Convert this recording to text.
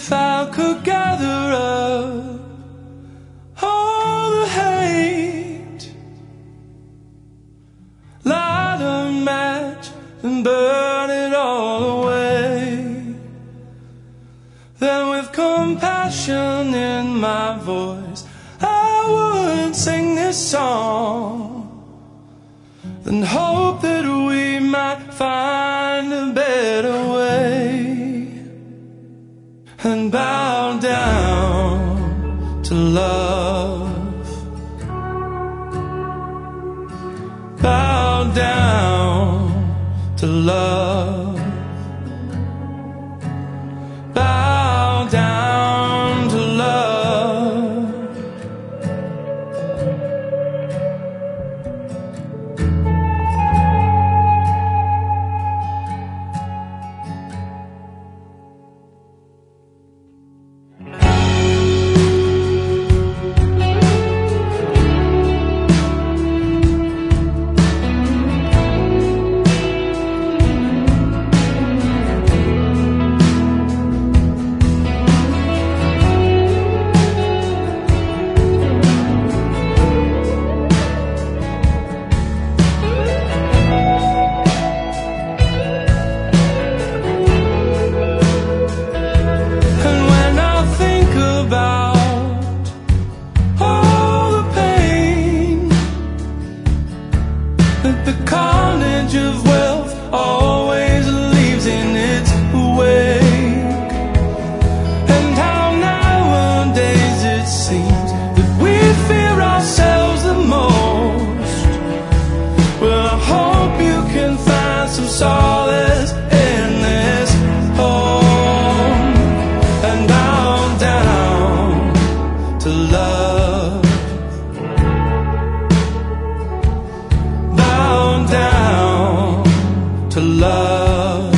if I could gather up all the hate, light a match and burn it all away, then with compassion in my voice I would sing this song, then hope that we might find a better way, and bow down to love, bow down to love, bow down to love. The carnage of wealth always leaves in its wake, and how nowadays it seems that we fear ourselves the most. Well, I hope you can find some solace in this home, and bow down to love, down to love.